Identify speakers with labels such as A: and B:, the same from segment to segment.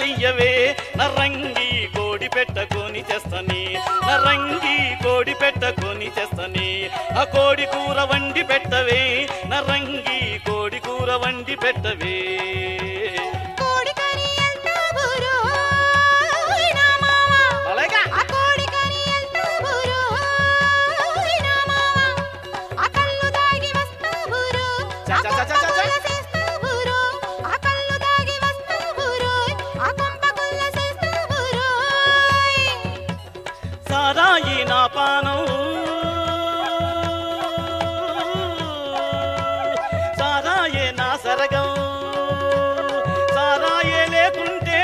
A: పైసలియ్యవే నర్రంగి కోడి పెట్టకొని చేస్తని నర్రంగి కోడి పెట్టకొని చేస్తని ఆ కోడి కూర వండి పెట్టవే నర్రంగి కోడి కూర వండి పెట్టవే సారాయి నా పానం సారాయే నా సరగం సారాయే లేకుంటే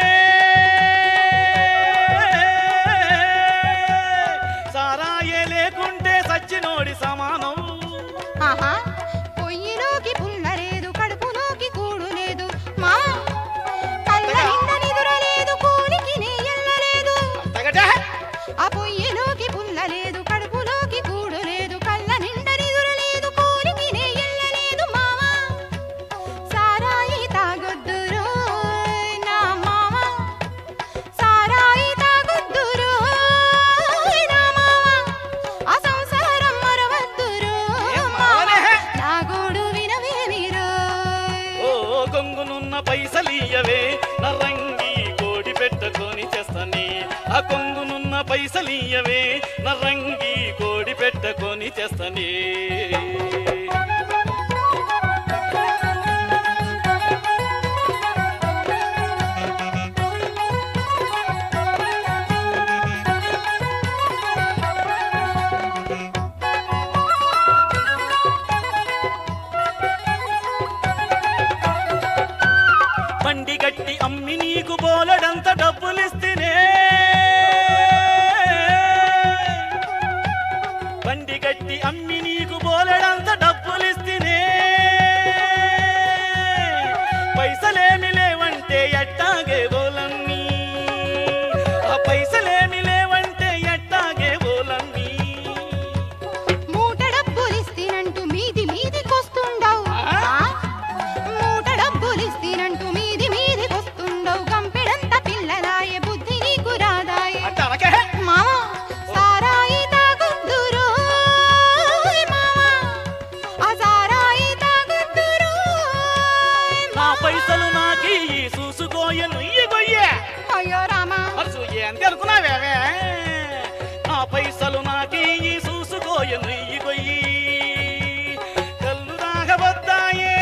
A: సారాయే లేకుంటే సచ్చినోడి సమానం
B: పొయ్యిలోకి పుల్ల లేదు కడుపులోకి కూడు లేదు మా కళ్ళ నిండా నిదుర లేదు కూలికి నెయ్యలేదు ఆ పొయ్యిలోకి పుల్ల లేదు కడుపులోకి కూడు లేదు కళ్ళ నిండా నిదుర లేదు కూలికి నెయ్యలేదు మావా సారాయి తాగొద్దురు నా మావా సారాయి తాగొద్దురు నా మావా ఆ సంసారం మరవద్దురు నా గోడు వినవే మీరు
A: ఓ కొంగునున్న పైసలియ్యవే నర్రంగి కోడి పెట్టకొని చేస్తని ఆ కొంగునున్న పైసలియ్యవే నర్రంగి కోడి పెట్టకొని చేస్తని బండి గట్టి అమ్మి నీకు బోలెడంత డబ్బులిస్తేనే బండి గట్టి అమ్మి నీకు బోలెడంత డబ్బులిస్తేనే పైసలేమి లేవంటే ఎట్టాగే బోలమ్మి ఆ పైసలేమి లేవంటే ఎట్టాగే బోలమ్మి
B: మూట డబ్బులిస్తేనంటూ మీది మీదికొస్తుండవు మూట డబ్బులిస్తేనంటూ మీది మీదికొస్తుండవు గంపెడంత పిల్లలాయే బుద్ధి నీకు రాదాయే మావా సారాయి తాగొద్దురు మావా ఆ సారాయి తాగొద్దురు
A: నా పైసలు నాకి చూసుకోయ నుయ్యి గొయ్యే
B: అయ్యో రామా
A: ఎంత అనుకున్నావేవే నా పైసలు నాకి చూసుకోయ నుయ్యి గొయ్యి కళ్ళు దాగబద్దాయే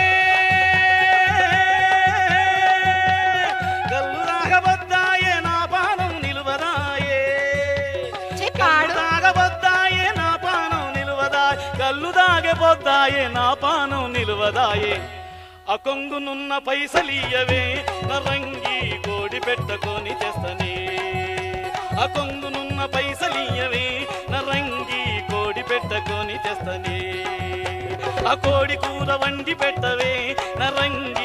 A: కళ్ళు దాగబద్దాయే నా పానం నిలువదాయే
B: చెప్పాడు
A: దాగబద్దాయే నా పానం నిలువదాయే కళ్ళు దాగబొద్దాయే నా పానం నిలువదాయే ఆ కొంగునున్న పైసలియ్యవే నర్రంగి కోడి పెట్టకొని చేస్తని ఆ కొంగునున్న పైసలియ్యవే నర్రంగి కోడి పెట్టకొని చేస్తని ఆ కోడి కూర వండి పెట్టవే నర్రంగి